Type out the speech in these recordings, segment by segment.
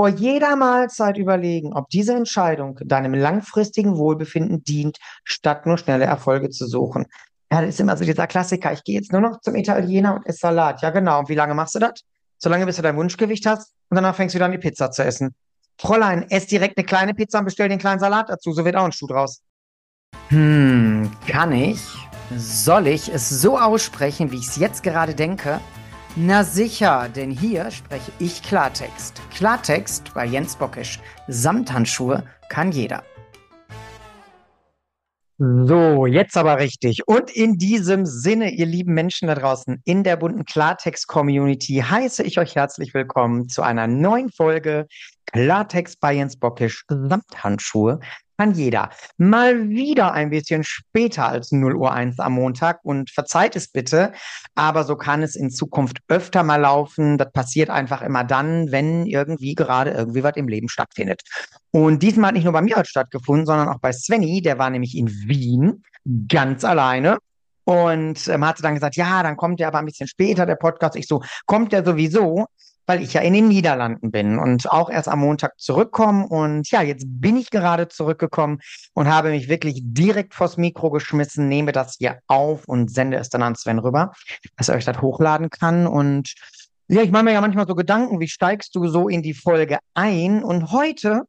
vor jeder Mahlzeit überlegen, ob diese Entscheidung deinem langfristigen Wohlbefinden dient, statt nur schnelle Erfolge zu suchen. Ja, das ist immer so dieser Klassiker. Ich gehe jetzt nur noch zum Italiener und esse Salat. Ja, genau. Und wie lange machst du das? Solange bis du dein Wunschgewicht hast und danach fängst du wieder an, die Pizza zu essen. Fräulein, ess direkt eine kleine Pizza und bestell den kleinen Salat dazu. So wird auch ein Schuh draus. Kann ich? Soll ich es so aussprechen, wie ich es jetzt gerade denke? Na sicher, denn hier spreche ich Klartext. Klartext bei Jens Bockisch. Samthandschuhe kann jeder. So, jetzt aber richtig. Und in diesem Sinne, ihr lieben Menschen da draußen in der bunten Klartext-Community, heiße ich euch herzlich willkommen zu einer neuen Folge Klartext bei Jens Bockisch. Samthandschuhe kann jeder. Mal wieder ein bisschen später als 0:01 am Montag und verzeiht es bitte, aber so kann es in Zukunft öfter mal laufen. Das passiert einfach immer dann, wenn irgendwie gerade irgendwie was im Leben stattfindet. Und diesmal hat nicht nur bei mir was stattgefunden, sondern auch bei Svenny, der war nämlich in Wien, ganz alleine. Und hatte dann gesagt, ja, dann kommt der aber ein bisschen später, der Podcast. Ich so, kommt der sowieso, weil ich ja in den Niederlanden bin und auch erst am Montag zurückkomme. Und ja, jetzt bin ich gerade zurückgekommen und habe mich wirklich direkt vors Mikro geschmissen, nehme das hier auf und sende es dann an Sven rüber, dass er euch das hochladen kann. Und ja, ich mache mir ja manchmal so Gedanken, wie steigst du so in die Folge ein? Und heute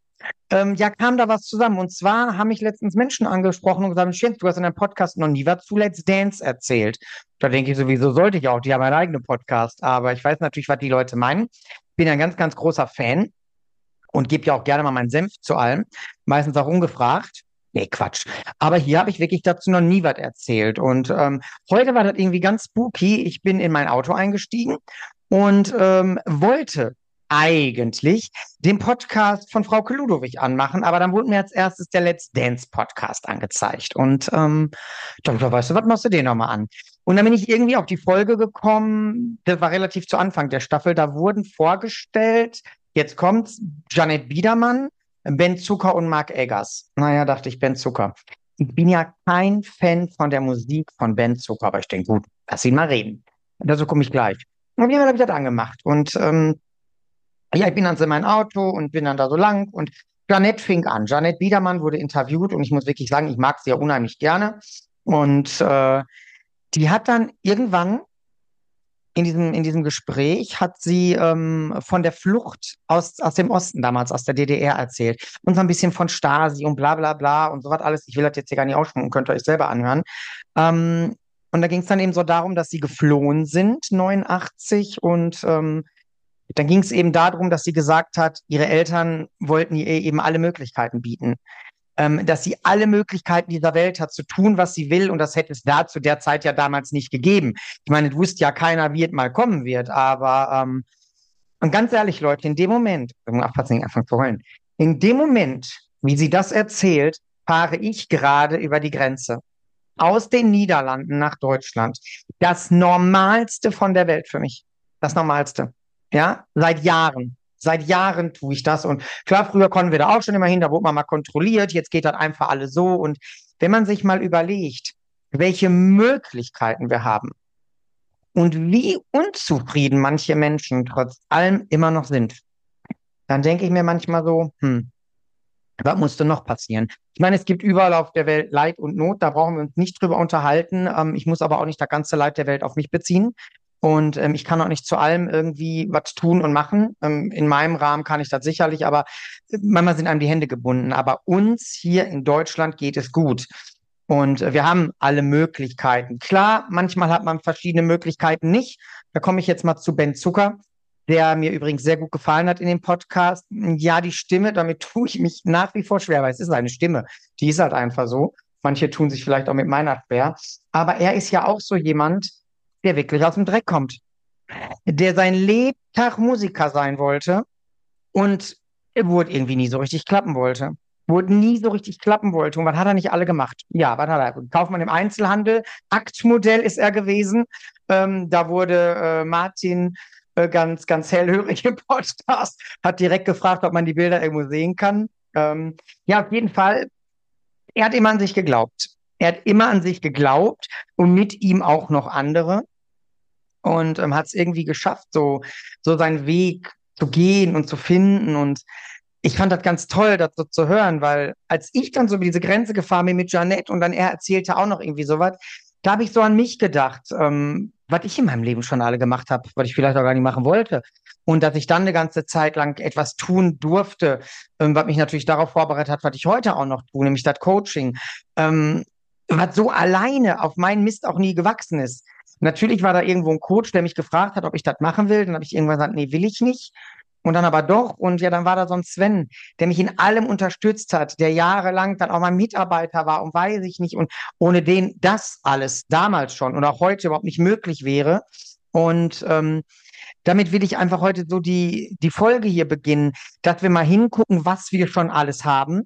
ja, kam da was zusammen. Und zwar haben mich letztens Menschen angesprochen und gesagt, Jens, du hast in deinem Podcast noch nie was zu Let's Dance erzählt. Da denke ich sowieso, sollte ich auch. Die haben einen eigenen Podcast. Aber ich weiß natürlich, was die Leute meinen. Bin ein ganz, ganz großer Fan und gebe ja auch gerne mal meinen Senf zu allem. Meistens auch ungefragt. Nee, Quatsch. Aber hier habe ich wirklich dazu noch nie was erzählt. Und heute war das irgendwie ganz spooky. Ich bin in mein Auto eingestiegen und wollte eigentlich den Podcast von Frau Ludowig anmachen, aber dann wurde mir als erstes der Let's Dance Podcast angezeigt. Und da weißt du, was machst du den nochmal an? Und dann bin ich irgendwie auf die Folge gekommen, das war relativ zu Anfang der Staffel, da wurden vorgestellt, jetzt kommt's, Janet Biedermann, Ben Zucker und Mark Eggers. Naja, dachte ich, Ben Zucker. Ich bin ja kein Fan von der Musik von Ben Zucker, aber ich denke, gut, lass ihn mal reden. Und dazu komme ich gleich. Und auf jeden Fall habe ich das angemacht. Und ja, ich bin dann so in mein Auto und bin dann da so lang und Jeanette fing an. Jeanette Biedermann wurde interviewt und ich muss wirklich sagen, ich mag sie ja unheimlich gerne. Und die hat dann irgendwann in diesem Gespräch hat sie von der Flucht aus dem Osten damals, aus der DDR erzählt. Und so ein bisschen von Stasi und bla bla bla und so was alles. Ich will das jetzt hier gar nicht ausschmücken, könnt ihr euch selber anhören. Und da ging es dann eben so darum, dass sie geflohen sind, 89, und dann ging es eben darum, dass sie gesagt hat, ihre Eltern wollten ihr eben alle Möglichkeiten bieten. Dass sie alle Möglichkeiten dieser Welt hat, zu tun, was sie will. Und das hätte es da zu der Zeit ja damals nicht gegeben. Ich meine, du wusste ja keiner, wie es mal kommen wird. Aber, und ganz ehrlich, Leute, in dem Moment, aufpassen, anfangen zu heulen, in dem Moment, wie sie das erzählt, fahre ich gerade über die Grenze. Aus den Niederlanden nach Deutschland. Das Normalste von der Welt für mich. Das Normalste. Ja, seit Jahren. Seit Jahren tue ich das. Und klar, früher konnten wir da auch schon immer hin, da wurde man mal kontrolliert. Jetzt geht das einfach alles so. Und wenn man sich mal überlegt, welche Möglichkeiten wir haben und wie unzufrieden manche Menschen trotz allem immer noch sind, dann denke ich mir manchmal so, was musste noch passieren? Ich meine, es gibt überall auf der Welt Leid und Not, da brauchen wir uns nicht drüber unterhalten. Ich muss aber auch nicht das ganze Leid der Welt auf mich beziehen. Und ich kann auch nicht zu allem irgendwie was tun und machen. In meinem Rahmen kann ich das sicherlich, aber manchmal sind einem die Hände gebunden. Aber uns hier in Deutschland geht es gut. Und wir haben alle Möglichkeiten. Klar, manchmal hat man verschiedene Möglichkeiten nicht. Da komme ich jetzt mal zu Ben Zucker, der mir übrigens sehr gut gefallen hat in dem Podcast. Ja, die Stimme, damit tue ich mich nach wie vor schwer, weil es ist eine Stimme. Die ist halt einfach so. Manche tun sich vielleicht auch mit meiner schwer. Aber er ist ja auch so jemand, der wirklich aus dem Dreck kommt, der sein Lebtag Musiker sein wollte und er wurde irgendwie nie so richtig klappen wollte. Wurde nie so richtig klappen wollte. Und was hat er nicht alle gemacht? Ja, was hat er? Kaufmann im Einzelhandel, Aktmodell ist er gewesen. Da wurde Martin ganz, ganz hellhörig im Podcast, hat direkt gefragt, ob man die Bilder irgendwo sehen kann. Ja, auf jeden Fall, er hat immer an sich geglaubt. Er hat immer an sich geglaubt und mit ihm auch noch andere und hat es irgendwie geschafft, so seinen Weg zu gehen und zu finden. Und ich fand das ganz toll, das so zu hören, weil als ich dann so über diese Grenze gefahren bin mit Jeanette und dann er erzählte auch noch irgendwie sowas, da habe ich so an mich gedacht, was ich in meinem Leben schon alle gemacht habe, was ich vielleicht auch gar nicht machen wollte. Und dass ich dann eine ganze Zeit lang etwas tun durfte, was mich natürlich darauf vorbereitet hat, was ich heute auch noch tue, nämlich das Coaching, ähm, was so alleine auf meinen Mist auch nie gewachsen ist. Natürlich war da irgendwo ein Coach, der mich gefragt hat, ob ich das machen will. Dann habe ich irgendwann gesagt, nee, will ich nicht. Und dann aber doch. Und ja, dann war da so ein Sven, der mich in allem unterstützt hat, der jahrelang dann auch mein Mitarbeiter war und weiß ich nicht. Und ohne den das alles damals schon und auch heute überhaupt nicht möglich wäre. Und damit will ich einfach heute so die Folge hier beginnen, dass wir mal hingucken, was wir schon alles haben,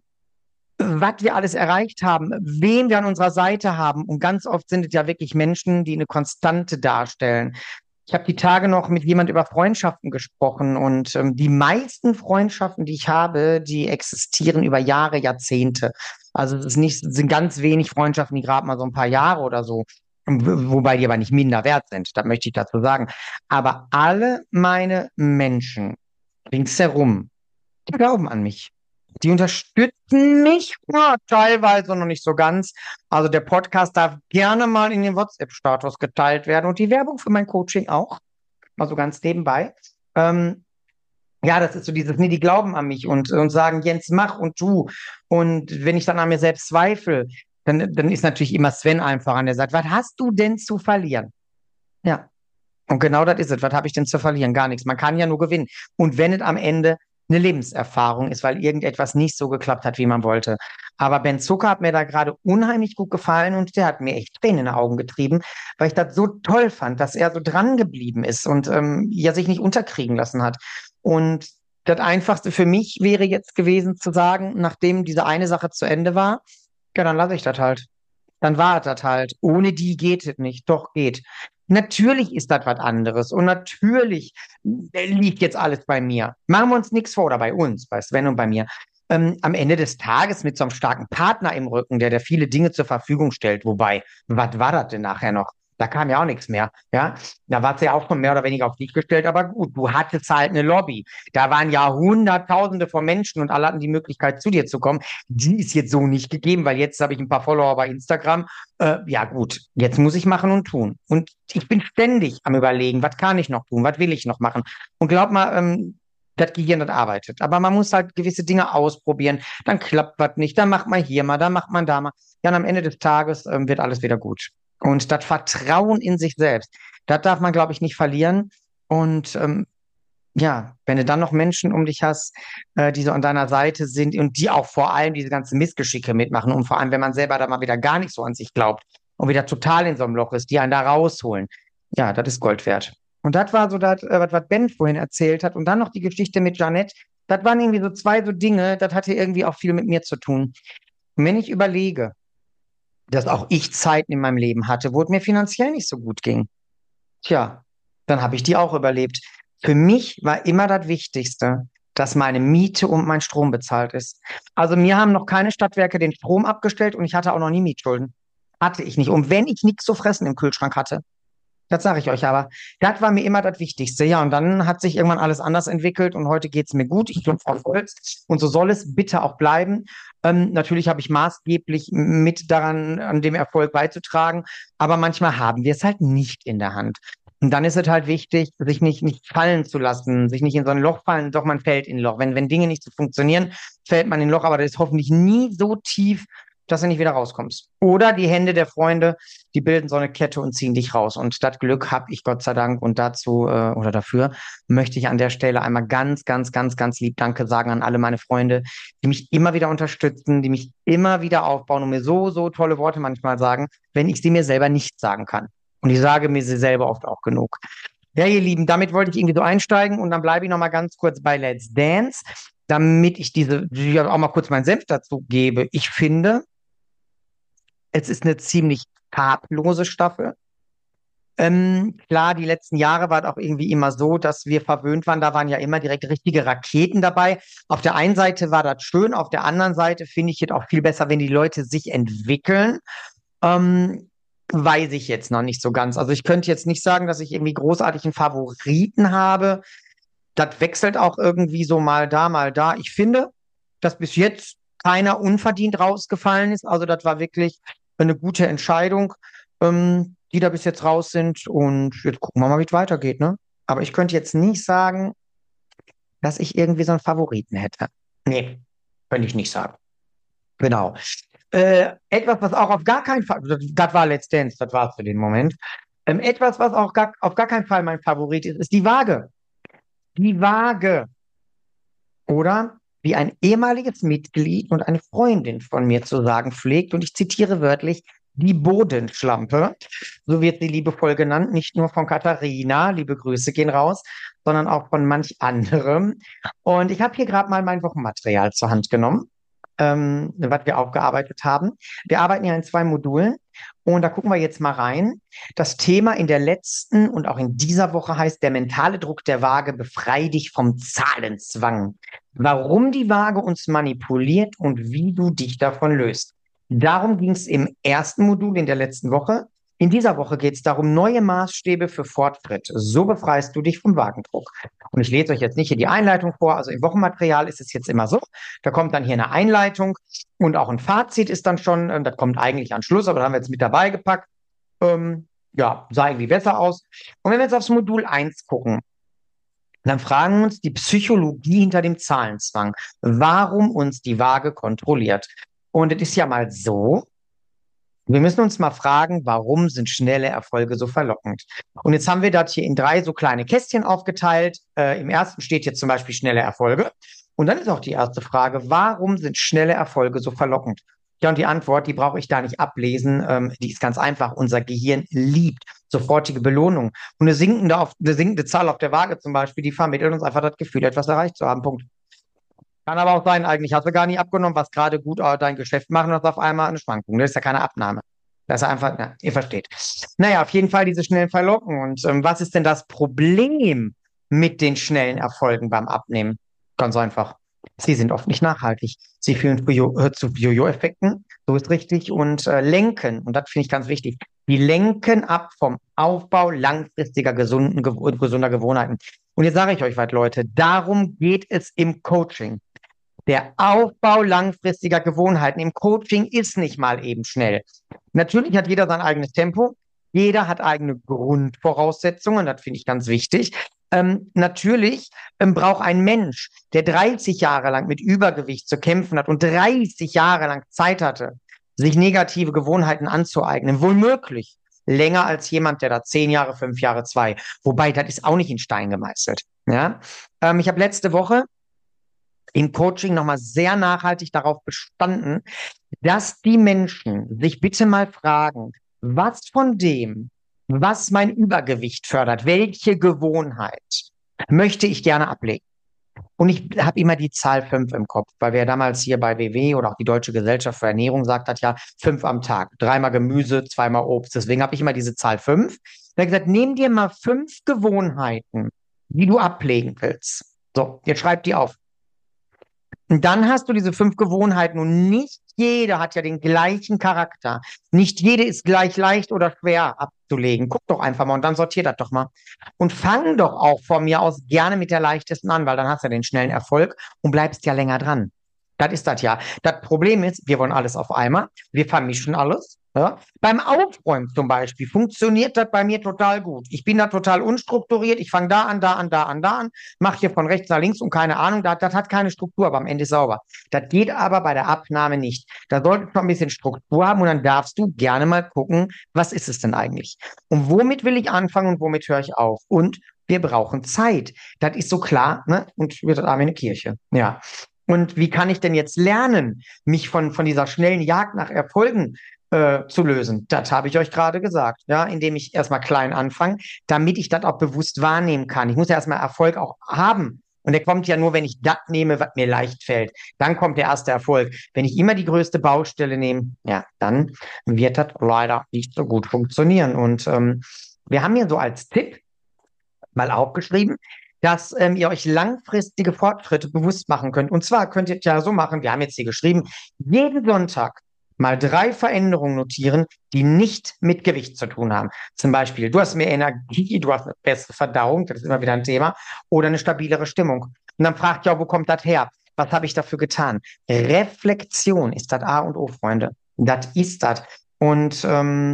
was wir alles erreicht haben, wen wir an unserer Seite haben. Und ganz oft sind es ja wirklich Menschen, die eine Konstante darstellen. Ich habe die Tage noch mit jemand über Freundschaften gesprochen und die meisten Freundschaften, die ich habe, die existieren über Jahre, Jahrzehnte. Also es ist nicht, es sind ganz wenig Freundschaften, die gerade mal so ein paar Jahre oder so, wobei die aber nicht minder wert sind, das möchte ich dazu sagen. Aber alle meine Menschen ringsherum, die glauben an mich. Die unterstützen mich, ja, teilweise noch nicht so ganz. Also der Podcast darf gerne mal in den WhatsApp-Status geteilt werden und die Werbung für mein Coaching auch, mal so ganz nebenbei. Ähm, ja, das ist so dieses, nee, die glauben an mich und sagen, Jens, mach und tu. Und wenn ich dann an mir selbst zweifle, dann ist natürlich immer Sven einfach an der Seite. Was hast du denn zu verlieren? Ja, und genau das ist es. Was habe ich denn zu verlieren? Gar nichts. Man kann ja nur gewinnen. Und wenn es am Ende eine Lebenserfahrung ist, weil irgendetwas nicht so geklappt hat, wie man wollte. Aber Ben Zucker hat mir da gerade unheimlich gut gefallen und der hat mir echt Tränen in die Augen getrieben, weil ich das so toll fand, dass er so dran geblieben ist und ja sich nicht unterkriegen lassen hat. Und das Einfachste für mich wäre jetzt gewesen zu sagen, nachdem diese eine Sache zu Ende war, ja, dann lasse ich das halt. Dann war es das halt. Ohne die geht es nicht. Doch geht. Natürlich ist das was anderes. Und natürlich liegt jetzt alles bei mir. Machen wir uns nichts vor, oder bei uns, bei Sven und bei mir. Am Ende des Tages mit so einem starken Partner im Rücken, der viele Dinge zur Verfügung stellt. Wobei, was war das denn nachher noch? Da kam ja auch nichts mehr. Ja, da war es ja auch schon mehr oder weniger auf dich gestellt. Aber gut, du hattest halt eine Lobby. Da waren ja Hunderttausende von Menschen und alle hatten die Möglichkeit, zu dir zu kommen. Die ist jetzt so nicht gegeben, weil jetzt habe ich ein paar Follower bei Instagram. Ja gut, jetzt muss ich machen und tun. Und ich bin ständig am Überlegen, was kann ich noch tun, was will ich noch machen. Und glaub mal, das Gehirn, das arbeitet. Aber man muss halt gewisse Dinge ausprobieren. Dann klappt was nicht, dann macht man hier mal, dann macht man da mal. Ja, und am Ende des Tages wird alles wieder gut. Und das Vertrauen in sich selbst, das darf man, glaube ich, nicht verlieren. Und ja, wenn du dann noch Menschen um dich hast, die so an deiner Seite sind und die auch vor allem diese ganzen Missgeschicke mitmachen und vor allem, wenn man selber da mal wieder gar nicht so an sich glaubt und wieder total in so einem Loch ist, die einen da rausholen, ja, das ist Gold wert. Und das war so das, was Ben vorhin erzählt hat. Und dann noch die Geschichte mit Jeanette. Das waren irgendwie so zwei so Dinge, das hatte irgendwie auch viel mit mir zu tun. Und wenn ich überlege, dass auch ich Zeiten in meinem Leben hatte, wo es mir finanziell nicht so gut ging, tja, dann habe ich die auch überlebt. Für mich war immer das Wichtigste, dass meine Miete und mein Strom bezahlt ist. Also mir haben noch keine Stadtwerke den Strom abgestellt und ich hatte auch noch nie Mietschulden. Hatte ich nicht. Und wenn ich nichts zu fressen im Kühlschrank hatte, das sage ich euch aber, das war mir immer das Wichtigste. Ja, und dann hat sich irgendwann alles anders entwickelt und heute geht es mir gut. Ich bin auf Holz und so soll es bitte auch bleiben. Natürlich habe ich maßgeblich mit daran, an dem Erfolg beizutragen, aber manchmal haben wir es halt nicht in der Hand. Und dann ist es halt wichtig, sich nicht fallen zu lassen, sich nicht in so ein Loch fallen, doch man fällt in ein Loch. Wenn Dinge nicht so funktionieren, fällt man in ein Loch, aber das ist hoffentlich nie so tief, dass du nicht wieder rauskommst. Oder die Hände der Freunde, die bilden so eine Kette und ziehen dich raus. Und das Glück habe ich Gott sei Dank. Und dazu oder dafür möchte ich an der Stelle einmal ganz, ganz, ganz, ganz lieb Danke sagen an alle meine Freunde, die mich immer wieder unterstützen, die mich immer wieder aufbauen und mir so, so tolle Worte manchmal sagen, wenn ich sie mir selber nicht sagen kann. Und ich sage mir sie selber oft auch genug. Ja, ihr Lieben, damit wollte ich irgendwie so einsteigen und dann bleibe ich noch mal ganz kurz bei Let's Dance, damit ich ja, auch mal kurz meinen Senf dazu gebe. Ich finde, es ist eine ziemlich farblose Staffel. Klar, die letzten Jahre war es auch irgendwie immer so, dass wir verwöhnt waren. Da waren ja immer direkt richtige Raketen dabei. Auf der einen Seite war das schön, auf der anderen Seite finde ich es auch viel besser, wenn die Leute sich entwickeln. Weiß ich jetzt noch nicht so ganz. Also ich könnte jetzt nicht sagen, dass ich irgendwie großartig einen Favoriten habe. Das wechselt auch irgendwie so mal da, mal da. Ich finde, dass bis jetzt keiner unverdient rausgefallen ist. Also das war wirklich eine gute Entscheidung, die da bis jetzt raus sind. Und jetzt gucken wir mal, wie es weitergeht, ne? Aber ich könnte jetzt nicht sagen, dass ich irgendwie so einen Favoriten hätte. Nee, könnte ich nicht sagen. Genau. Etwas, was auch auf gar keinen Fall, das war Let's Dance, das war für den Moment. Etwas, was auch auf gar keinen Fall mein Favorit ist, ist die Waage. Die Waage. Oder wie ein ehemaliges Mitglied und eine Freundin von mir zu sagen pflegt, und ich zitiere wörtlich, die Bodenschlampe, so wird sie liebevoll genannt, nicht nur von Katharina, liebe Grüße gehen raus, sondern auch von manch anderem. Und ich habe hier gerade mal mein Wochenmaterial zur Hand genommen, was wir aufgearbeitet haben. Wir arbeiten ja in 2 Modulen und da gucken wir jetzt mal rein. Das Thema in der letzten und auch in dieser Woche heißt der mentale Druck der Waage, befrei dich vom Zahlenzwang. Warum die Waage uns manipuliert und wie du dich davon löst. Darum ging es im ersten Modul in der letzten Woche. In dieser Woche geht es darum, neue Maßstäbe für Fortschritt. So befreist du dich vom Wagendruck. Und ich lese euch jetzt nicht hier die Einleitung vor. Also im Wochenmaterial ist es jetzt immer so. Da kommt dann hier eine Einleitung und auch ein Fazit ist dann schon, das kommt eigentlich an Schluss, aber da haben wir jetzt mit dabei gepackt. Ja, sah irgendwie besser aus. Und wenn wir jetzt aufs Modul 1 gucken, dann fragen wir uns die Psychologie hinter dem Zahlenzwang, warum uns die Waage kontrolliert. Und es ist ja mal so, wir müssen uns mal fragen, warum sind schnelle Erfolge so verlockend? Und jetzt haben wir das hier in 3 so kleine Kästchen aufgeteilt. Im ersten steht jetzt zum Beispiel schnelle Erfolge. Und dann ist auch die erste Frage, warum sind schnelle Erfolge so verlockend? Ja, und die Antwort, die brauche ich da nicht ablesen. Die ist ganz einfach. Unser Gehirn liebt sofortige Belohnung. Und eine sinkende Zahl auf der Waage zum Beispiel, die vermittelt uns einfach das Gefühl, etwas erreicht zu haben. Punkt. Kann aber auch sein, eigentlich hast du gar nicht abgenommen, was gerade gut dein Geschäft machen und hast auf einmal eine Schwankung. Das ist ja keine Abnahme. Das ist einfach, na, ihr versteht. Naja, auf jeden Fall diese schnellen Verlocken. Und was ist denn das Problem mit den schnellen Erfolgen beim Abnehmen? Ganz einfach. Sie sind oft nicht nachhaltig. Sie führen zu Jojo-Effekten, so ist richtig, und lenken, und das finde ich ganz wichtig, die lenken ab vom Aufbau langfristiger gesunder Gewohnheiten. Und jetzt sage ich euch was, Leute, darum geht es im Coaching. Der Aufbau langfristiger Gewohnheiten im Coaching ist nicht mal eben schnell. Natürlich hat jeder sein eigenes Tempo. Jeder hat eigene Grundvoraussetzungen. Das finde ich ganz wichtig. Natürlich braucht ein Mensch, der 30 Jahre lang mit Übergewicht zu kämpfen hat und 30 Jahre lang Zeit hatte, sich negative Gewohnheiten anzueignen, womöglich länger als jemand, der da 10 Jahre, 5 Jahre, 2. Wobei, das ist auch nicht in Stein gemeißelt. Ja? Ich habe letzte Woche im Coaching nochmal sehr nachhaltig darauf bestanden, dass die Menschen sich bitte mal fragen, was von dem, was mein Übergewicht fördert, welche Gewohnheit möchte ich gerne ablegen? Und ich habe immer die Zahl 5 im Kopf, weil wir ja damals hier bei WW oder auch die Deutsche Gesellschaft für Ernährung sagt hat, ja, 5 am Tag, 3-mal Gemüse, 2-mal Obst. Deswegen habe ich immer diese Zahl 5. Da habe ich gesagt, nimm dir mal 5 Gewohnheiten, die du ablegen willst. So, jetzt schreib die auf. Und dann hast du diese 5 Gewohnheiten und nicht jede hat ja den gleichen Charakter. Nicht jede ist gleich leicht oder schwer abzulegen. Guck doch einfach mal und dann sortier das doch mal. Und fang doch auch von mir aus gerne mit der leichtesten an, weil dann hast du den schnellen Erfolg und bleibst ja länger dran. Das ist das ja. Das Problem ist, wir wollen alles auf einmal. Wir vermischen alles. Ja? Beim Aufräumen zum Beispiel funktioniert das bei mir total gut. Ich bin da total unstrukturiert. Ich fange da an, da an, da an, da an, mache hier von rechts nach links und keine Ahnung. Das hat keine Struktur, aber am Ende ist sauber. Das geht aber bei der Abnahme nicht. Da solltest du ein bisschen Struktur haben und dann darfst du gerne mal gucken, was ist es denn eigentlich? Und womit will ich anfangen und womit höre ich auf? Und wir brauchen Zeit. Das ist so klar, ne? Und wird das arm in eine Kirche. Ja. Und wie kann ich denn jetzt lernen, mich von dieser schnellen Jagd nach Erfolgen zu lösen? Das habe ich euch gerade gesagt, ja, indem ich erstmal klein anfange, damit ich das auch bewusst wahrnehmen kann. Ich muss ja erstmal Erfolg auch haben. Und der kommt ja nur, wenn ich das nehme, was mir leicht fällt. Dann kommt der erste Erfolg. Wenn ich immer die größte Baustelle nehme, ja, dann wird das leider nicht so gut funktionieren. Und wir haben hier so als Tipp mal aufgeschrieben, dass ihr euch langfristige Fortschritte bewusst machen könnt. Und zwar könnt ihr es ja so machen, wir haben jetzt hier geschrieben, jeden Sonntag mal 3 Veränderungen notieren, die nicht mit Gewicht zu tun haben. Zum Beispiel, du hast mehr Energie, du hast eine bessere Verdauung, das ist immer wieder ein Thema, oder eine stabilere Stimmung. Und dann fragt ihr auch, wo kommt das her? Was habe ich dafür getan? Reflexion ist das A und O, Freunde. Das ist das. Und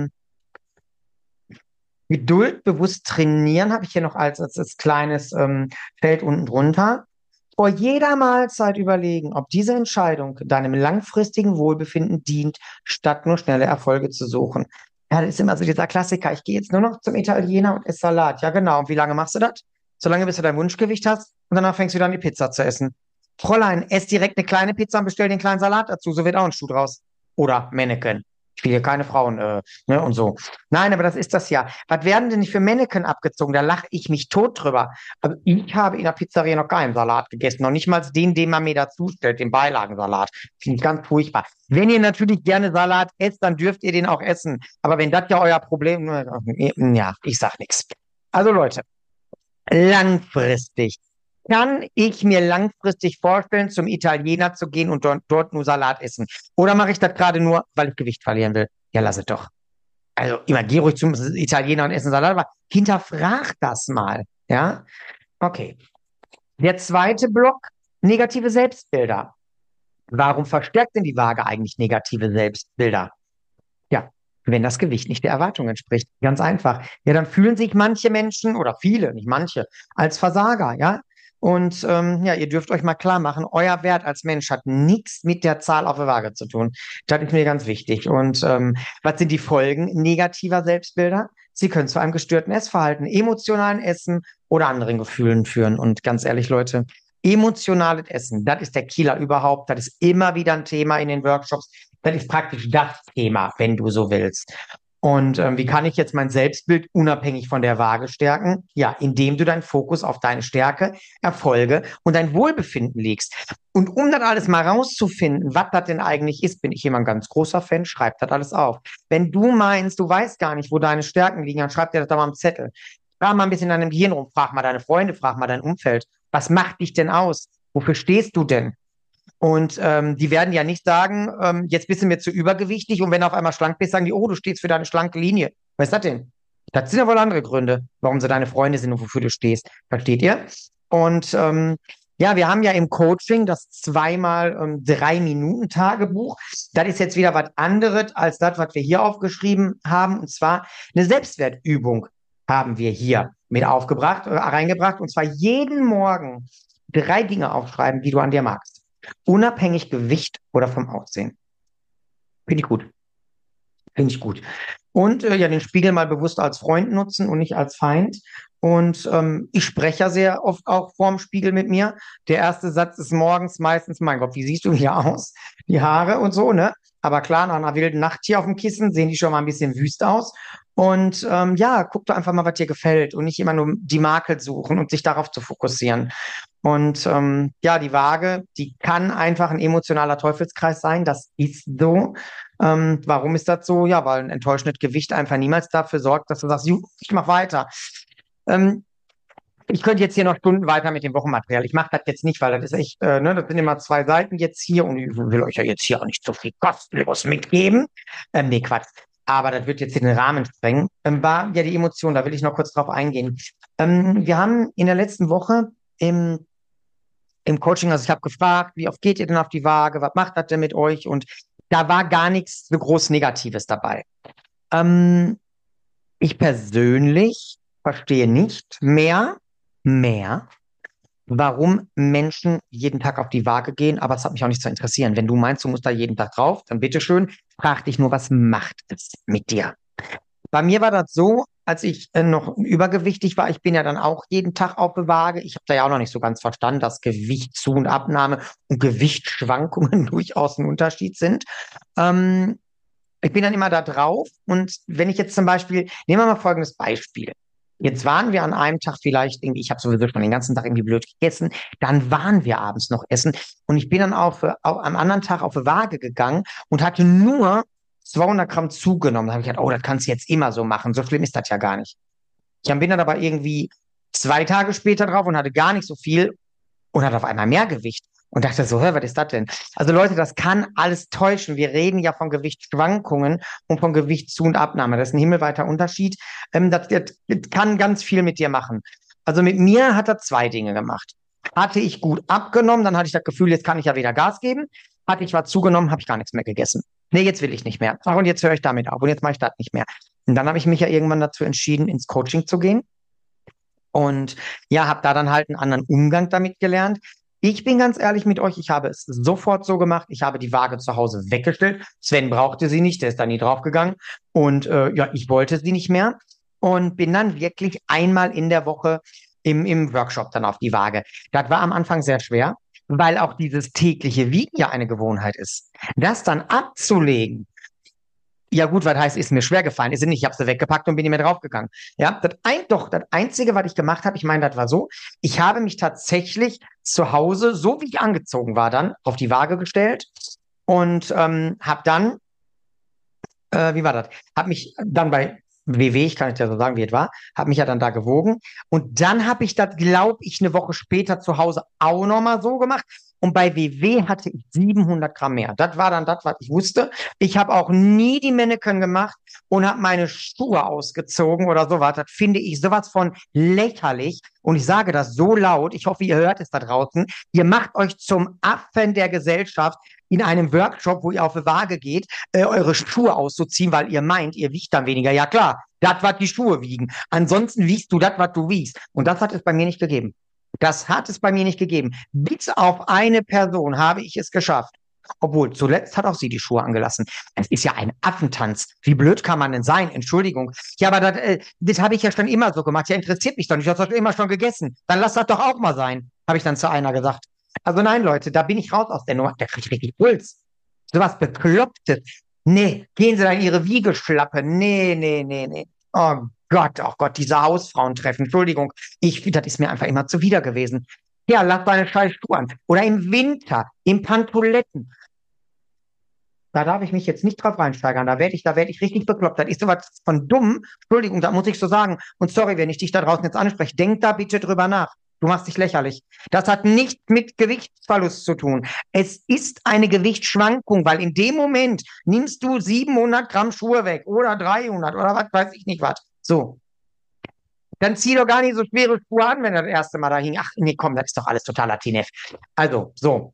Geduld bewusst trainieren habe ich hier noch als kleines Feld unten drunter. Vor jeder Mahlzeit überlegen, ob diese Entscheidung deinem langfristigen Wohlbefinden dient, statt nur schnelle Erfolge zu suchen. Ja, das ist immer so dieser Klassiker. Ich gehe jetzt nur noch zum Italiener und esse Salat. Ja, genau. Und wie lange machst du das? Solange bis du dein Wunschgewicht hast und danach fängst du wieder an, die Pizza zu essen. Fräulein, ess direkt eine kleine Pizza und bestell den kleinen Salat dazu. So wird auch ein Schuh draus. Oder Mannequin. Ich will hier keine Frauen, ne, und so. Nein, aber das ist das ja. Was werden denn nicht für Mannequin abgezogen? Da lache ich mich tot drüber. Aber ich habe in der Pizzeria noch keinen Salat gegessen. Noch nicht mal den man mir dazu stellt, den Beilagensalat. Finde ich ganz furchtbar. Wenn ihr natürlich gerne Salat esst, dann dürft ihr den auch essen. Aber wenn das ja euer Problem, ja, ich sag nichts. Also Leute, langfristig. Kann ich mir langfristig vorstellen, zum Italiener zu gehen und dort nur Salat essen? Oder mache ich das gerade nur, weil ich Gewicht verlieren will? Ja, lass es doch. Also immer geh ruhig zum Italiener und essen Salat, aber hinterfrag das mal. Ja, okay. Der zweite Block, negative Selbstbilder. Warum verstärkt denn die Waage eigentlich negative Selbstbilder? Ja, wenn das Gewicht nicht der Erwartung entspricht. Ganz einfach. Ja, dann fühlen sich manche Menschen oder viele, nicht manche, als Versager, ja. Und ja, ihr dürft euch mal klar machen, euer Wert als Mensch hat nichts mit der Zahl auf der Waage zu tun. Das ist mir ganz wichtig. Und was sind die Folgen negativer Selbstbilder? Sie können zu einem gestörten Essverhalten, emotionalen Essen oder anderen Gefühlen führen. Und ganz ehrlich, Leute, emotionales Essen, das ist der Killer überhaupt. Das ist immer wieder ein Thema in den Workshops. Das ist praktisch das Thema, wenn du so willst. Und wie kann ich jetzt mein Selbstbild unabhängig von der Waage stärken? Ja, indem du deinen Fokus auf deine Stärke, Erfolge und dein Wohlbefinden legst. Und um das alles mal rauszufinden, was das denn eigentlich ist, bin ich immer ein ganz großer Fan, schreib das alles auf. Wenn du meinst, du weißt gar nicht, wo deine Stärken liegen, dann schreib dir das da mal am Zettel. Frag mal ein bisschen in deinem Gehirn rum, frag mal deine Freunde, frag mal dein Umfeld. Was macht dich denn aus? Wofür stehst du denn? Und die werden ja nicht sagen, jetzt bist du mir zu übergewichtig und wenn du auf einmal schlank bist, sagen die, oh, du stehst für deine schlanke Linie. Was ist das denn? Das sind ja wohl andere Gründe, warum sie deine Freunde sind und wofür du stehst. Versteht ihr? Und ja, wir haben ja im Coaching das 2x 3 Minuten Tagebuch. Das ist jetzt wieder was anderes als das, was wir hier aufgeschrieben haben. Und zwar eine Selbstwertübung haben wir hier mit aufgebracht, reingebracht. Und zwar jeden Morgen 3 Dinge aufschreiben, die du an dir magst. Unabhängig Gewicht oder vom Aussehen. Finde ich gut. Finde ich gut. Und ja, den Spiegel mal bewusst als Freund nutzen und nicht als Feind. Und ich spreche ja sehr oft auch vorm Spiegel mit mir. Der erste Satz ist morgens meistens, mein Gott, wie siehst du hier aus? Die Haare und so, ne? Aber klar, nach einer wilden Nacht hier auf dem Kissen sehen die schon mal ein bisschen wüst aus. Und ja, guck doch einfach mal, was dir gefällt und nicht immer nur die Makel suchen und sich darauf zu fokussieren. Und ja, die Waage, die kann einfach ein emotionaler Teufelskreis sein. Das ist so. Warum ist das so? Ja, weil ein enttäuschendes Gewicht einfach niemals dafür sorgt, dass du sagst, "Juh, ich mach weiter." Ähm, Ich könnte jetzt hier noch Stunden weiter mit dem Wochenmaterial. Ich mache das jetzt nicht, weil das ist echt, ne, das sind immer 2 Seiten jetzt hier und ich will euch ja jetzt hier auch nicht so viel kostenlos mitgeben. Nee, Quatsch. Aber das wird jetzt in den Rahmen sprengen. War ja die Emotion, da will ich noch kurz drauf eingehen. Wir haben in der letzten Woche im Coaching, also ich habe gefragt, wie oft geht ihr denn auf die Waage? Was macht das denn mit euch? Und da war gar nichts so groß Negatives dabei. Ähm, Ich persönlich verstehe nicht mehr, warum Menschen jeden Tag auf die Waage gehen, aber es hat mich auch nicht zu interessieren. Wenn du meinst, du musst da jeden Tag drauf, dann bitteschön, frag dich nur, was macht es mit dir? Bei mir war das so, als ich noch übergewichtig war, ich bin ja dann auch jeden Tag auf der Waage. Ich habe da ja auch noch nicht so ganz verstanden, dass Gewichtszu- und Abnahme und Gewichtsschwankungen durchaus ein Unterschied sind. Ähm, Ich bin dann immer da drauf und wenn ich jetzt zum Beispiel, nehmen wir mal folgendes Beispiel. Jetzt waren wir an einem Tag vielleicht irgendwie, ich habe sowieso schon den ganzen Tag irgendwie blöd gegessen, dann waren wir abends noch essen und ich bin dann am anderen Tag auf die Waage gegangen und hatte nur 200 Gramm zugenommen. Da habe ich gedacht, oh, das kannst du jetzt immer so machen. So schlimm ist das ja gar nicht. Ich bin dann aber irgendwie 2 Tage später drauf und hatte gar nicht so viel. und hat auf einmal mehr Gewicht. Und dachte so, hör, was ist das denn? Also Leute, das kann alles täuschen. Wir reden ja von Gewichtsschwankungen und von Gewichtszu- und Abnahme. Das ist ein himmelweiter Unterschied. Das kann ganz viel mit dir machen. Also mit mir hat er zwei Dinge gemacht. Hatte ich gut abgenommen, dann hatte ich das Gefühl, jetzt kann ich ja wieder Gas geben. Hatte ich was zugenommen, habe ich gar nichts mehr gegessen. Nee, jetzt will ich nicht mehr. Ach, und jetzt höre ich damit auf und jetzt mache ich das nicht mehr. Und dann habe ich mich ja irgendwann dazu entschieden, ins Coaching zu gehen. Und ja, habe da dann halt einen anderen Umgang damit gelernt. Ich bin ganz ehrlich mit euch, ich habe es sofort so gemacht. Ich habe die Waage zu Hause weggestellt. Sven brauchte sie nicht, der ist da nie draufgegangen. Und ja, ich wollte sie nicht mehr und bin dann wirklich einmal in der Woche im Workshop dann auf die Waage. Das war am Anfang sehr schwer, weil auch dieses tägliche Wiegen ja eine Gewohnheit ist. Das dann abzulegen, ja gut, was heißt, ist mir schwer gefallen, ist sie nicht. Ich habe sie weggepackt und bin nicht mehr draufgegangen. Ja, das Einzige, was ich gemacht habe, ich meine, das war so, ich habe mich tatsächlich zu Hause, so wie ich angezogen war, dann auf die Waage gestellt und habe dann, wie war das? Habe mich dann bei WW, ich kann es ja so sagen, wie es war, habe mich ja dann da gewogen und dann habe ich das, glaube ich, eine Woche später zu Hause auch nochmal so gemacht. Und bei WW hatte ich 700 Gramm mehr. Das war dann das, was ich wusste. Ich habe auch nie die Mannequin gemacht und habe meine Schuhe ausgezogen oder sowas. Das finde ich sowas von lächerlich. Und ich sage das so laut. Ich hoffe, ihr hört es da draußen. Ihr macht euch zum Affen der Gesellschaft in einem Workshop, wo ihr auf die Waage geht, eure Schuhe auszuziehen, weil ihr meint, ihr wiegt dann weniger. Ja klar, das, was die Schuhe wiegen. Ansonsten wiegst du das, was du wiegst. Und das hat es bei mir nicht gegeben. Das hat es bei mir nicht gegeben. Bis auf eine Person habe ich es geschafft. Obwohl, zuletzt hat auch sie die Schuhe angelassen. Es ist ja ein Affentanz. Wie blöd kann man denn sein? Entschuldigung. Ja, aber das habe ich ja schon immer so gemacht. Ja, interessiert mich doch nicht. Du hast doch immer schon gegessen. Dann lass das doch auch mal sein, habe ich dann zu einer gesagt. Also nein, Leute, da bin ich raus aus der Nummer. Der kriegt richtig Puls. Sowas Beklopptes. Nee, gehen Sie da in Ihre Wiegeschlappe. Nee, nee, nee, nee. Oh Gott, diese Hausfrauentreffen. Entschuldigung. Das ist mir einfach immer zuwider gewesen. Ja, lass deine scheiß Schuhe an. Oder im Winter, im Pantoletten. Da darf ich mich jetzt nicht drauf reinsteigern. Da werd ich richtig bekloppt. Das ist sowas von dumm. Entschuldigung, da muss ich so sagen. Und sorry, wenn ich dich da draußen jetzt anspreche. Denk da bitte drüber nach. Du machst dich lächerlich. Das hat nichts mit Gewichtsverlust zu tun. Es ist eine Gewichtsschwankung, weil in dem Moment nimmst du 700 Gramm Schuhe weg oder 300 oder was weiß ich nicht was. So. Dann zieh doch gar nicht so schwere Schuhe an, wenn du das erste Mal da hing. Ach nee, komm, das ist doch alles totaler TNF. Also, so.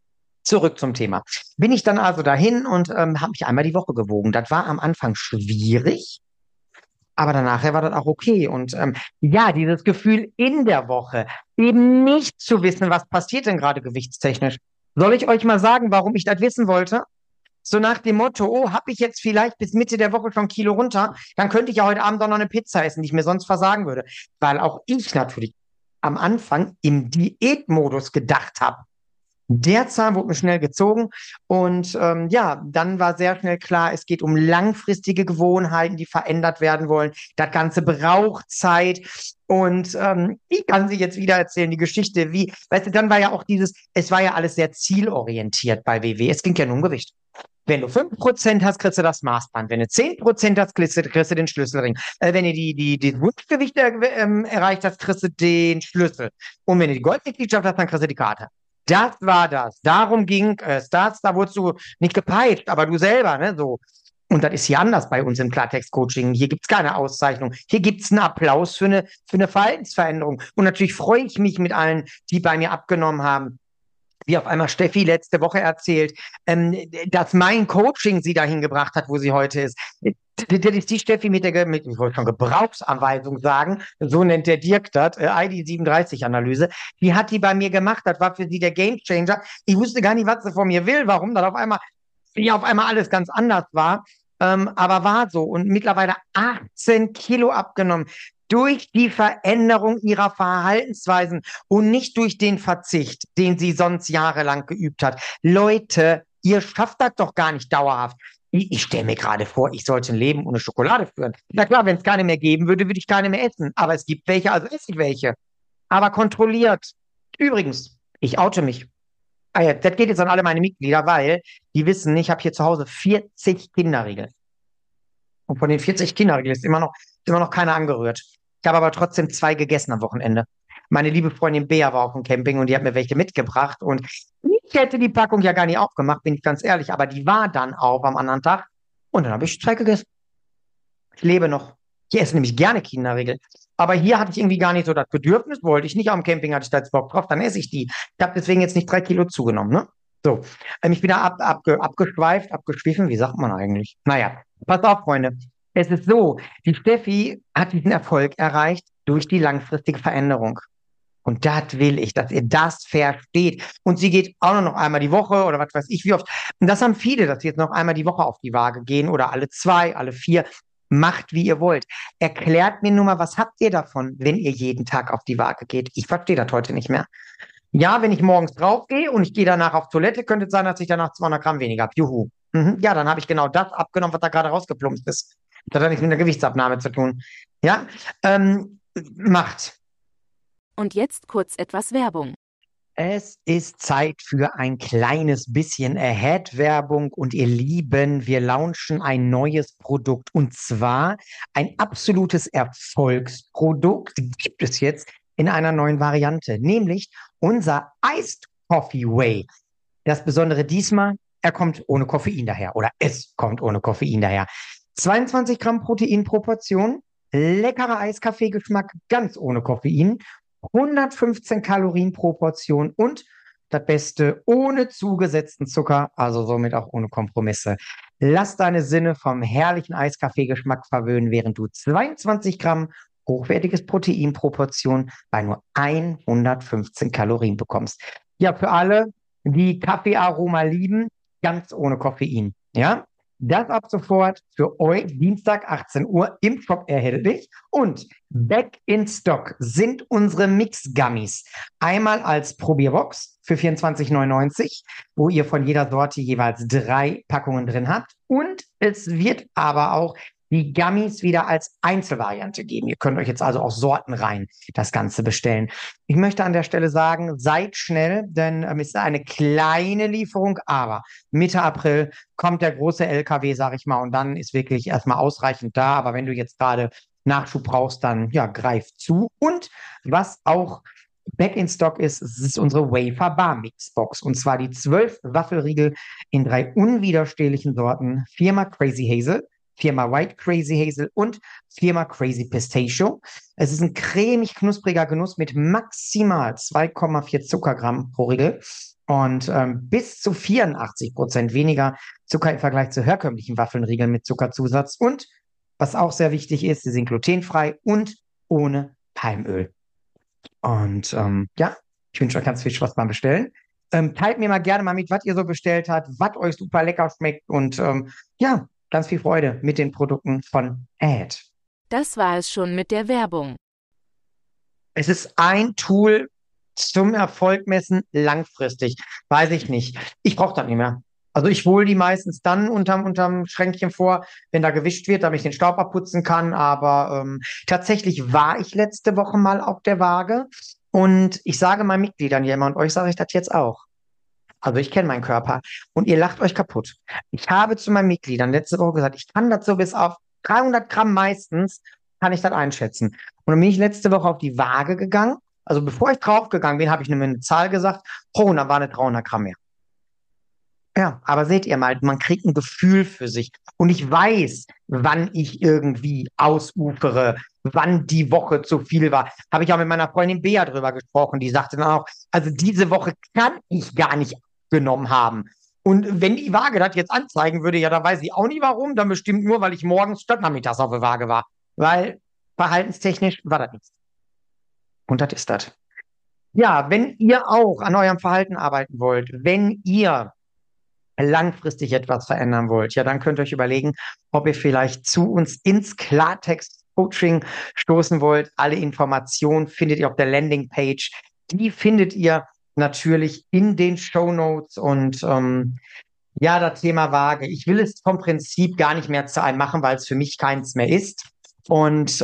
Zurück zum Thema. Bin ich dann also dahin und habe mich einmal die Woche gewogen. Das war am Anfang schwierig, aber danach war das auch okay. Und ja, dieses Gefühl in der Woche, eben nicht zu wissen, was passiert denn gerade gewichtstechnisch. Soll ich euch mal sagen, warum ich das wissen wollte? So nach dem Motto, oh, habe ich jetzt vielleicht bis Mitte der Woche schon 1 Kilo runter, dann könnte ich ja heute Abend auch noch eine Pizza essen, die ich mir sonst versagen würde. Weil auch ich natürlich am Anfang im Diätmodus gedacht habe. Der Zahn wurde mir schnell gezogen und ja, dann war sehr schnell klar, es geht um langfristige Gewohnheiten, die verändert werden wollen. Das Ganze braucht Zeit und ich kann sie jetzt wieder erzählen, die Geschichte, wie, weißt du, dann war ja auch es war ja alles sehr zielorientiert bei WW. Es ging ja nur um Gewicht. Wenn du 5% hast, kriegst du das Maßband. Wenn du 10% hast, kriegst du den Schlüsselring. Wenn du das Wunschgewicht erreicht hast, kriegst du den Schlüssel. Und wenn du die Goldmitgliedschaft hast, dann kriegst du die Karte. Das war das. Darum ging es. Da wurdest du nicht gepeitscht, aber du selber, ne, so. Und das ist hier anders bei uns im Klartext-Coaching. Hier gibt's keine Auszeichnung. Hier gibt's einen Applaus für eine Verhaltensveränderung. Und natürlich freue ich mich mit allen, die bei mir abgenommen haben, wie auf einmal Steffi letzte Woche erzählt, dass mein Coaching sie dahin gebracht hat, wo sie heute ist. Das ist die Steffi ich wollte schon Gebrauchsanweisung sagen, so nennt der Dirk das, ID37-Analyse. Die hat die bei mir gemacht, das war für sie der Gamechanger. Ich wusste gar nicht, was sie von mir will, warum das auf einmal alles ganz anders war. Aber war so. Und mittlerweile 18 Kilo abgenommen durch die Veränderung ihrer Verhaltensweisen und nicht durch den Verzicht, den sie sonst jahrelang geübt hat. Leute, ihr schafft das doch gar nicht dauerhaft. Ich stelle mir gerade vor, ich sollte ein Leben ohne Schokolade führen. Na klar, wenn es keine mehr geben würde, würde ich keine mehr essen. Aber es gibt welche, also esse ich welche. Aber kontrolliert. Übrigens, ich oute mich. Ah ja, das geht jetzt an alle meine Mitglieder, weil die wissen, ich habe hier zu Hause 40 Kinderriegel. Und von den 40 Kinderriegeln ist immer noch keiner angerührt. Ich habe aber trotzdem 2 gegessen am Wochenende. Meine liebe Freundin Bea war auf dem Camping und die hat mir welche mitgebracht. Und ich hätte die Packung ja gar nicht aufgemacht, bin ich ganz ehrlich. Aber die war dann auf am anderen Tag. Und dann habe ich zwei gegessen. Ich lebe noch. Ich esse nämlich gerne Kinderriegel. Aber hier hatte ich irgendwie gar nicht so das Bedürfnis, wollte ich nicht. Am Camping hatte ich da jetzt Bock drauf, dann esse ich die. Ich habe deswegen jetzt nicht 3 Kilo zugenommen, ne? So, ich bin da abgeschweift, abgeschwiffen, wie sagt man eigentlich? Naja, pass auf, Freunde. Es ist so, die Steffi hat diesen Erfolg erreicht durch die langfristige Veränderung. Und das will ich, dass ihr das versteht. Und sie geht auch nur noch einmal die Woche oder was weiß ich wie oft. Und das haben viele, dass sie jetzt noch einmal die Woche auf die Waage gehen oder alle 2, alle 4. Macht, wie ihr wollt. Erklärt mir nur mal, was habt ihr davon, wenn ihr jeden Tag auf die Waage geht? Ich verstehe das heute nicht mehr. Ja, wenn ich morgens draufgehe und ich gehe danach auf Toilette, könnte es sein, dass ich danach 200 Gramm weniger habe. Juhu. Mhm. Ja, dann habe ich genau das abgenommen, was da gerade rausgeplumpst ist. Das hat nichts mit einer Gewichtsabnahme zu tun. Ja, macht. Und jetzt kurz etwas Werbung. Es ist Zeit für ein kleines bisschen Ahead-Werbung und ihr Lieben, wir launchen ein neues Produkt und zwar ein absolutes Erfolgsprodukt gibt es jetzt in einer neuen Variante, nämlich unser Iced Coffee Whey. Das Besondere diesmal, er kommt ohne Koffein daher oder es kommt ohne Koffein daher. 22 Gramm Protein pro Portion, leckerer Eiskaffee-Geschmack ganz ohne Koffein. 115 Kalorien pro Portion und das Beste ohne zugesetzten Zucker, also somit auch ohne Kompromisse. Lass deine Sinne vom herrlichen Eiskaffee-Geschmack verwöhnen, während du 22 Gramm hochwertiges Protein pro Portion bei nur 115 Kalorien bekommst. Ja, für alle, die Kaffeearoma lieben, ganz ohne Koffein. Ja, das ab sofort für euch Dienstag 18 Uhr im Shop erhältlich. Und back in stock sind unsere Mix-Gummies. Einmal als Probierbox für 24,99, wo ihr von jeder Sorte jeweils 3 Packungen drin habt. Und es wird aber auch die Gummies wieder als Einzelvariante geben. Ihr könnt euch jetzt also aus Sorten rein das Ganze bestellen. Ich möchte an der Stelle sagen, seid schnell, denn es ist eine kleine Lieferung, aber Mitte April kommt der große LKW, sag ich mal, und dann ist wirklich erstmal ausreichend da. Aber wenn du jetzt gerade Nachschub brauchst, dann ja, greif zu. Und was auch back in stock ist, es ist unsere Wafer Bar Mix Box. Und zwar die 12 Waffelriegel in 3 unwiderstehlichen Sorten. Firma Crazy Hazel, Firma White Crazy Hazel und Firma Crazy Pistachio. Es ist ein cremig knuspriger Genuss mit maximal 2,4 Zuckergramm pro Riegel und bis zu 84% weniger Zucker im Vergleich zu herkömmlichen Waffelriegeln mit Zuckerzusatz. Und was auch sehr wichtig ist, sie sind glutenfrei und ohne Palmöl. Und ja, ich wünsche euch ganz viel Spaß beim Bestellen. Teilt mir mal gerne mal mit, was ihr so bestellt habt, was euch super lecker schmeckt und ja, ganz viel Freude mit den Produkten von Add. Das war es schon mit der Werbung. Es ist ein Tool zum Erfolg messen langfristig. Weiß ich nicht. Ich brauche das nicht mehr. Also ich hole die meistens dann unterm Schränkchen vor, wenn da gewischt wird, damit ich den Staub abputzen kann. Aber tatsächlich war ich letzte Woche mal auf der Waage und ich sage meinen Mitgliedern ja immer und euch sage ich das jetzt auch. Also ich kenne meinen Körper und ihr lacht euch kaputt. Ich habe zu meinen Mitgliedern letzte Woche gesagt, ich kann das so bis auf 300 Gramm meistens, kann ich das einschätzen. Und dann bin ich letzte Woche auf die Waage gegangen. Also bevor ich draufgegangen bin, habe ich mir eine Zahl gesagt. Oh, und dann waren es 300 Gramm mehr. Ja, aber seht ihr mal, man kriegt ein Gefühl für sich. Und ich weiß, wann ich irgendwie ausufere, wann die Woche zu viel war. Habe ich auch mit meiner Freundin Bea drüber gesprochen. Die sagte dann auch, also diese Woche kann ich gar nicht genommen haben. Und wenn die Waage das jetzt anzeigen würde, ja, dann weiß ich auch nicht warum. Dann bestimmt nur, weil ich morgens statt nachmittags auf der Waage war. Weil verhaltenstechnisch war das nichts. Und das ist das. Ja, wenn ihr auch an eurem Verhalten arbeiten wollt, wenn ihr langfristig etwas verändern wollt, ja, dann könnt ihr euch überlegen, ob ihr vielleicht zu uns ins Klartext-Coaching stoßen wollt. Alle Informationen findet ihr auf der Landingpage. Die findet ihr natürlich in den Shownotes und ja, das Thema Waage. Ich will es vom Prinzip gar nicht mehr zu einem machen, weil es für mich keins mehr ist. Und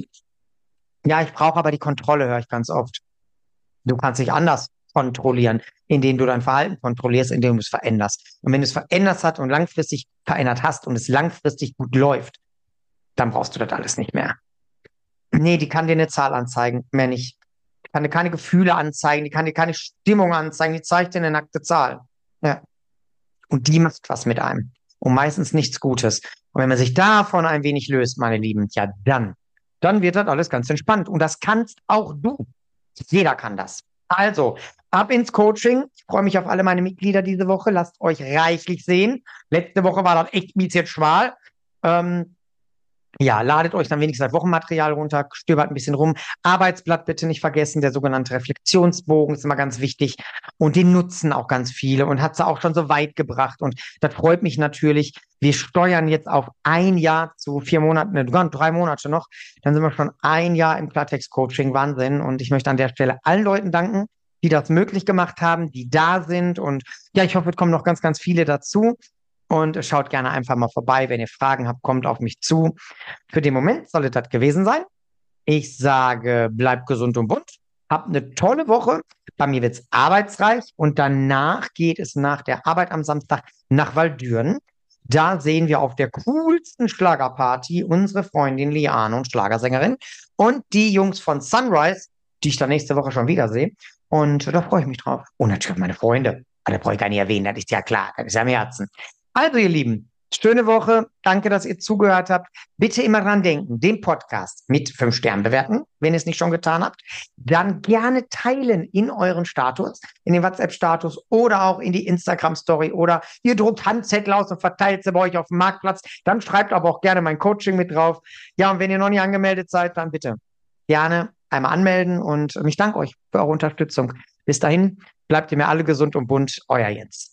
ja, ich brauche aber die Kontrolle, höre ich ganz oft. Du kannst dich anders kontrollieren, indem du dein Verhalten kontrollierst, indem du es veränderst. Und wenn du es verändert hast und langfristig verändert hast und es langfristig gut läuft, dann brauchst du das alles nicht mehr. Nee, die kann dir eine Zahl anzeigen, mehr nicht. kann dir keine Gefühle anzeigen, die kann dir keine Stimmung anzeigen, die zeigt dir eine nackte Zahl. Ja. Und die macht was mit einem. Und meistens nichts Gutes. Und wenn man sich davon ein wenig löst, meine Lieben, ja dann wird das alles ganz entspannt. Und das kannst auch du. Jeder kann das. Also, ab ins Coaching. Ich freue mich auf alle meine Mitglieder diese Woche. Lasst euch reichlich sehen. Letzte Woche war das echt mies jetzt schmal. Ja, ladet euch dann wenigstens das Wochenmaterial runter, stöbert ein bisschen rum. Arbeitsblatt bitte nicht vergessen, der sogenannte Reflexionsbogen ist immer ganz wichtig. Und den nutzen auch ganz viele und hat es auch schon so weit gebracht. Und das freut mich natürlich. Wir steuern jetzt auf ein Jahr zu 4 Monaten, 3 Monate noch. Dann sind wir schon ein Jahr im Klartext-Coaching. Wahnsinn. Und ich möchte an der Stelle allen Leuten danken, die das möglich gemacht haben, die da sind. Und ja, ich hoffe, es kommen noch ganz, ganz viele dazu. Und schaut gerne einfach mal vorbei. Wenn ihr Fragen habt, kommt auf mich zu. Für den Moment soll es das gewesen sein. Ich sage, bleibt gesund und bunt. Habt eine tolle Woche. Bei mir wird's arbeitsreich. Und danach geht es nach der Arbeit am Samstag nach Walldürn. Da sehen wir auf der coolsten Schlagerparty unsere Freundin Liane und Schlagersängerin und die Jungs von Sunrise, die ich dann nächste Woche schon wiedersehe. Und da freue ich mich drauf. Und natürlich meine Freunde. Aber da brauche ich gar nicht erwähnen, das ist ja klar, das ist ja am Herzen. Also, ihr Lieben, schöne Woche. Danke, dass ihr zugehört habt. Bitte immer dran denken, den Podcast mit 5 Sternen bewerten, wenn ihr es nicht schon getan habt. Dann gerne teilen in euren Status, in den WhatsApp-Status oder auch in die Instagram-Story oder ihr druckt Handzettel aus und verteilt sie bei euch auf dem Marktplatz. Dann schreibt aber auch gerne mein Coaching mit drauf. Ja, und wenn ihr noch nicht angemeldet seid, dann bitte gerne einmal anmelden und ich danke euch für eure Unterstützung. Bis dahin, bleibt ihr mir alle gesund und bunt. Euer Jens.